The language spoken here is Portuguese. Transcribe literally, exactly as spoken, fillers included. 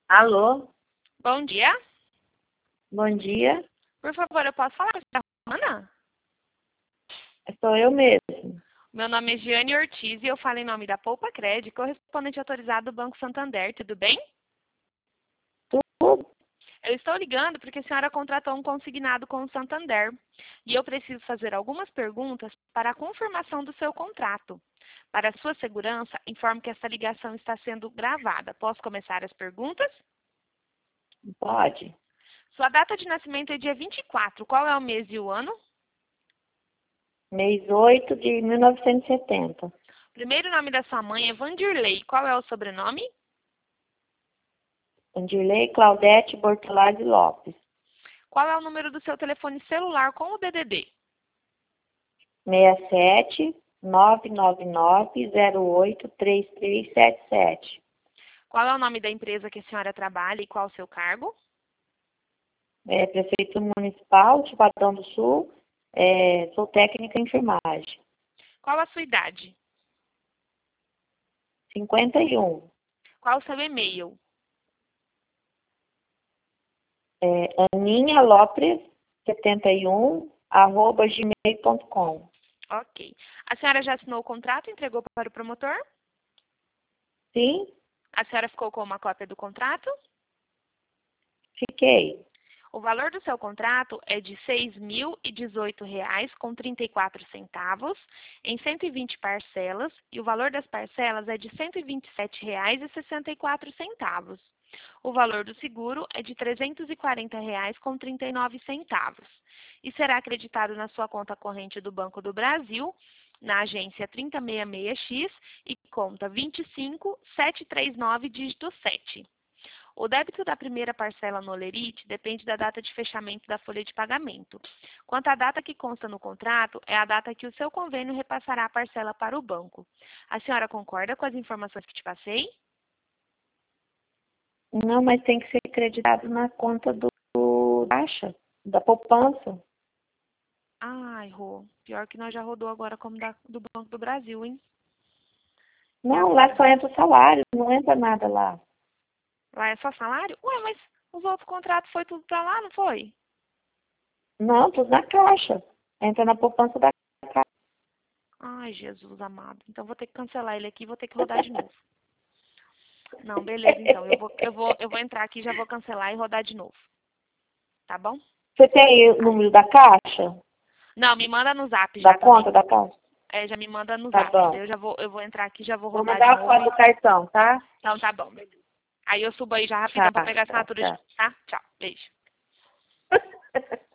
Alô, Bom dia. bom dia. Por favor, eu posso falar com a Ana? Sou eu mesmo. Meu nome é Giane Ortiz e eu falo em nome da Poupa Crédito, correspondente autorizado do Banco Santander. Tudo bem? Tudo? Eu estou ligando porque a senhora contratou um consignado com o Santander e eu preciso fazer algumas perguntas para a confirmação do seu contrato. Para sua segurança, informo que essa ligação está sendo gravada. Posso começar as perguntas? Pode. Sua data de nascimento é dia vinte e quatro. Qual é o mês e o ano? Mês oito de mil novecentos e setenta. Primeiro nome da sua mãe é Vandirlei. Qual é o sobrenome? Andirlei Claudete Bortolazzi Lopes. Qual é o número do seu telefone celular com o D D D? seis sete nove nove nove zero oito três três sete sete. Qual é o nome da empresa que a senhora trabalha e qual o seu cargo? É, Prefeito Municipal de Padrão do Sul. É, sou técnica em enfermagem. Qual a sua idade? cinquenta e um. Qual o seu e-mail? É, Aninha Lopes setenta e um arroba gmail ponto com. Ok. A senhora já assinou o contrato e entregou para o promotor? Sim, A senhora ficou com uma cópia do contrato? fiquei. O valor do seu contrato é de seis mil e dezoito reais com trinta e quatro centavos em cento e vinte parcelas e o valor das parcelas é de cento e vinte e sete reais e sessenta e quatro centavos. O valor do seguro é de trezentos e quarenta reais com trinta e nove centavos e será acreditado na sua conta corrente do Banco do Brasil, na agência trinta e sessenta e seis X e conta vinte e cinco sete três nove dígito sete. O débito da primeira parcela no Olerite depende da data de fechamento da folha de pagamento. Quanto à data que consta no contrato, é a data que o seu convênio repassará a parcela para o banco. A senhora concorda com as informações que te passei? Não, mas tem que ser acreditado na conta do do Caixa, da poupança. Ai, Rô, pior que nós já rodou agora como da, do Banco do Brasil, hein? E Não, lá agora? só entra o salário, não entra nada lá. Lá é só salário? Ué, mas os outros contratos foi tudo pra lá, não foi? Não, tudo na Caixa. Entra na poupança da Caixa. Ai, Jesus amado. Então vou ter que cancelar ele aqui e vou ter que rodar de novo. Não, beleza, então. Eu vou, eu vou, eu vou entrar aqui, já vou cancelar e rodar de novo. Tá bom? Você tem o número da Caixa? Não, me manda no zap Da já também. conta da Caixa? É, já me manda no Tá zap. bom. Daí eu já vou, eu vou entrar aqui, já vou Vou rodar de mandar a foto novo. do cartão, tá? Então tá bom, beleza. Aí eu subo aí já Tchau, rapidão pra pegar a tchau, assinatura de tchau. novo, tá? Tchau, beijo.